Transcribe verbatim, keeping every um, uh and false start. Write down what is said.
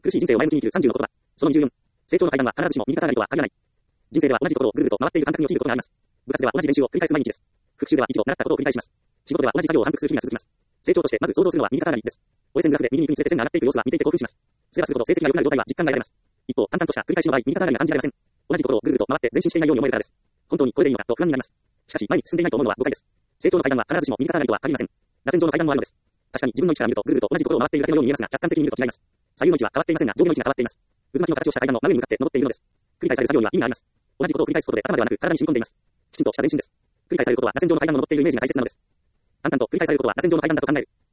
苦しい人生を前向きに生きるさんじゅうの言葉。そのにじゅうよん。成長の階段は必ずしも右肩上がりとは限らない。人生では同じところをぐるぐると回っている感覚に陥ることがあります。部活では同じ練習を繰り返す毎日です。復習では一度習ったことを繰り返します。仕事では同じ作業を反復する日々が続きます。成長としてまず想像するのは右肩上がりです。折れ線グラフで右に行くにつれて線が上がっていく様子は見ていて興奮します。すればするほど成績が良くなる状態は実感が得られます。一方、淡々とした繰り返しの場合、右肩上がりが感じられません。同じところをぐるぐると回って前進していないように思えるからです。本当にこれでいいのかと不安になります。しかし、前に進んでいないと思うのは誤解です。成長の階段は必ずしも右肩上がりとは限りません。螺旋状の階段もあるのです。確かに自分の位置から見るとぐるぐると同じところを回っているだけのように見えますが、客観的に見ると違います。左右の位置は変わっていませんが、上下の位置が変わっています。渦巻きの形をした階段の真上に向かって登っているのです。繰り返される作業には意味があります。同じことを繰り返すことで頭ではなく体に染み込んでいます。きちんとした前進です。繰り返されることは螺旋状の階段を登っているイメージが大切なのです。淡々と繰り返されることは螺旋状の階段だと考える。